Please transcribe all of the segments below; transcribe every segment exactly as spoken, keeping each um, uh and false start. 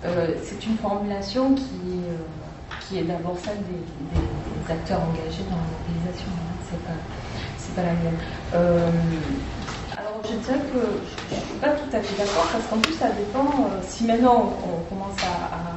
euh, c'est une formulation qui, euh, qui est d'abord celle des, des, des acteurs engagés dans la mobilisation. Hein. C'est pas, c'est pas la mienne. Euh, alors, je dirais que je ne suis pas tout à fait d'accord parce qu'en plus, ça dépend. Euh, si maintenant on, on commence à, à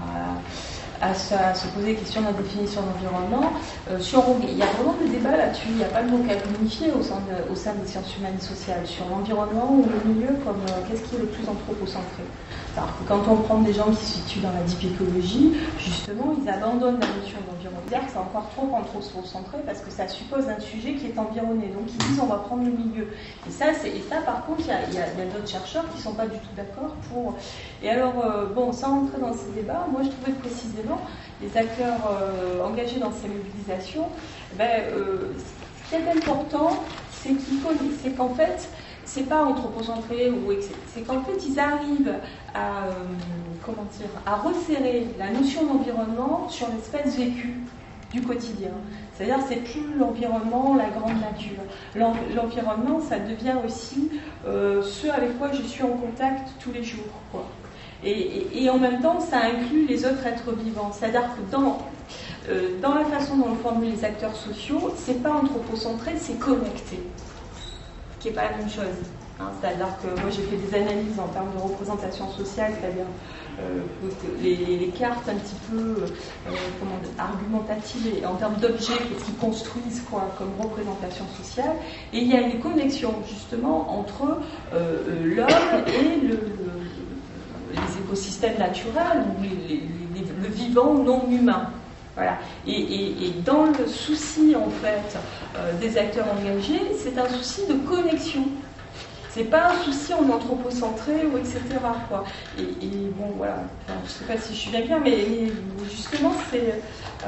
À se, à se poser la question de la définition d'environnement. Euh, sur, il y a vraiment des débats là-dessus, il n'y a pas de vocabulaire unifié au sein, de, au sein des sciences humaines et sociales sur l'environnement ou le milieu comme euh, qu'est-ce qui est le plus anthropocentré. Alors que quand on prend des gens qui se situent dans la deep écologie, justement, ils abandonnent la notion d'environnement. C'est-à-dire que c'est encore trop anthropocentré parce que ça suppose un sujet qui est environné. Donc ils disent on va prendre le milieu. Et ça, c'est, et ça par contre, il y a, il y a, il y a d'autres chercheurs qui ne sont pas du tout d'accord pour... Et alors, euh, bon, sans rentrer dans ces débats, moi je trouvais que précisément les acteurs euh, engagés dans ces mobilisations, ben, euh, ce qui est important, c'est, qu'il faut, c'est qu'en fait, c'est pas anthropocentré, ou c'est qu'en fait, ils arrivent à, euh, comment dire, à resserrer la notion d'environnement sur l'espace vécu du quotidien. C'est-à-dire, c'est plus l'environnement, la grande nature. L'environnement, ça devient aussi euh, ce avec quoi je suis en contact tous les jours, quoi. Et, et, et en même temps, ça inclut les autres êtres vivants. C'est-à-dire que dans, euh, dans la façon dont on formule les acteurs sociaux, c'est pas anthropocentré, c'est connecté. Ce qui n'est pas la même chose. Hein. C'est-à-dire que moi, j'ai fait des analyses en termes de représentation sociale, c'est-à-dire euh, les, les cartes un petit peu euh, comment dire, argumentatives et en termes d'objets, qu'est-ce qu'ils construisent quoi, comme représentation sociale. Et il y a une connexion, justement, entre euh, l'homme et le... le les écosystèmes naturels ou les, les, les, le vivant non humain. Voilà. Et, et, et dans le souci en fait euh, des acteurs engagés, c'est un souci de connexion. C'est pas un souci en anthropocentré ou et cetera. Quoi. Et, et bon voilà, enfin, je sais pas si je suis bien claire, mais, mais justement c'est euh,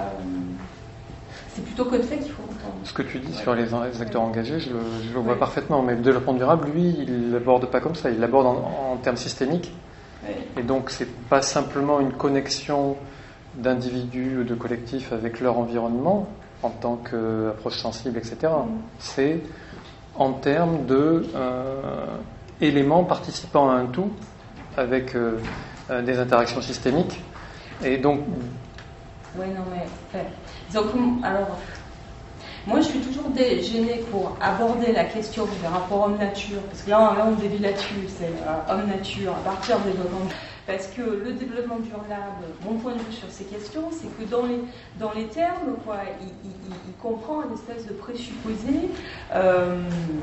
c'est plutôt connecté qu'il faut entendre. Ce que tu dis ouais. sur les, les acteurs ouais. engagés, je, je le vois ouais. parfaitement. Mais le développement durable, lui, il l'aborde pas comme ça. Il l'aborde en, en termes systémiques. Et donc, c'est pas simplement une connexion d'individus ou de collectifs avec leur environnement en tant qu'approche sensible, et cetera. Mm. C'est en termes de euh, éléments participant à un tout avec euh, euh, des interactions systémiques. Et donc. Oui, non, mais. Fait, donc, alors. Moi, je suis toujours gênée pour aborder la question du rapport homme-nature, parce que là, là on dévie là-dessus, c'est euh, homme-nature à partir des développements. Parce que le développement durable, mon point de vue sur ces questions, c'est que dans les, dans les termes, quoi, il, il, il comprend une espèce de présupposé euh,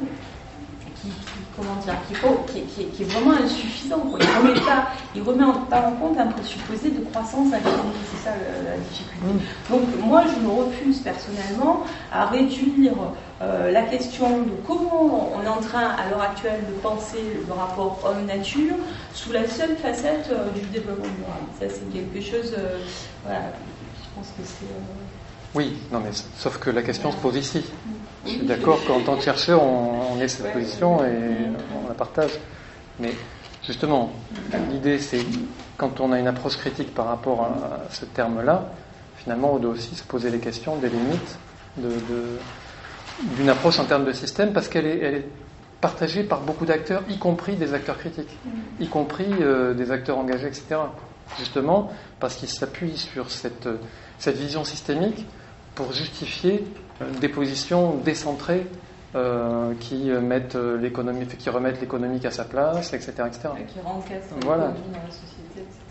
qui, qui, comment dire, qui, qui, qui, qui est vraiment insuffisant. Quoi. Il remet pas, il remet pas en compte un présupposé de croissance infinie. C'est ça la, la difficulté. Donc moi, je me refuse personnellement à réduire euh, la question de comment on est en train, à l'heure actuelle, de penser le rapport homme-nature sous la seule facette euh, du développement durable. Ça, c'est quelque chose. Euh, voilà, je pense que c'est. Euh... Oui, non, mais sauf que la question se pose ici. Je suis d'accord qu'en tant que chercheur, on, on ait cette position et on la partage. Mais justement, l'idée, c'est quand on a une approche critique par rapport à ce terme-là, finalement, on doit aussi se poser les questions des limites de, de, d'une approche en termes de système, parce qu'elle est, elle est partagée par beaucoup d'acteurs, y compris des acteurs critiques, y compris euh, des acteurs engagés, et cetera. Justement, parce qu'ils s'appuient sur cette, cette vision systémique pour justifier des positions décentrées euh, qui mettent l'économie, qui remettent l'économique à sa place, et cetera, et cetera. Et qui rendent casse voilà. dans la société, et cetera.